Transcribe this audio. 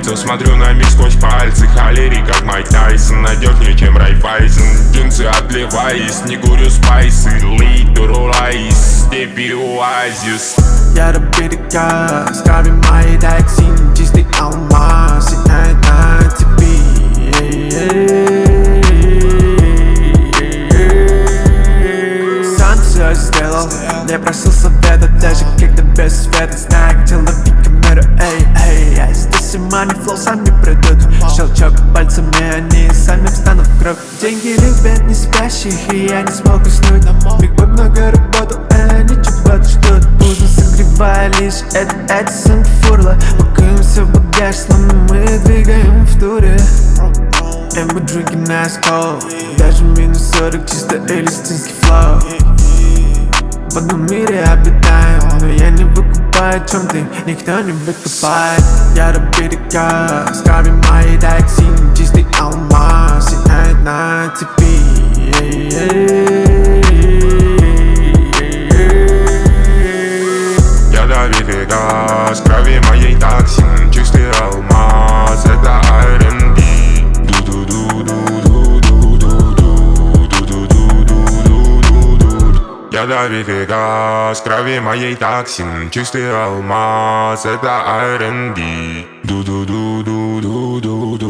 пальцев, смотрю на мир сквозь пальцы. Холерик, как Майк Тайсон, надежнее, чем Райфайзен. Джинсы отливаясь, не курю спайсы. Литр лайс, степи оазис. Я добитый газ, крови моей токсин, чистый алмаз, сияет на цепи. Сам все сделал, не просил совета, даже когда без света. Знаю, где ловить камеру, эй, я здесь и money flow сами придут. Щелчок пальцами, они сами встанут в круг. Деньги любят не спящих, и я не смог уснуть. Биг Бой много работал, они чего-то ждут. Пузо согревая лишь Эдисон фурла. Пакуемся в багаж, словно мы двигаем в туре. And we're drinking ice cold. Даже минус 40, чисто элистинский флоу. В одном мире обитаем, но я не выкупаю, чем ты, никто не выкупает. Я добитый газ, крови моей токсин, чистый алмаз, сияет на цепи. Я добитый газ, крови моей токсин, чистый алмаз, это R&B. Я добитый газ, крови моей токсин, чистый алмаз, это R&B.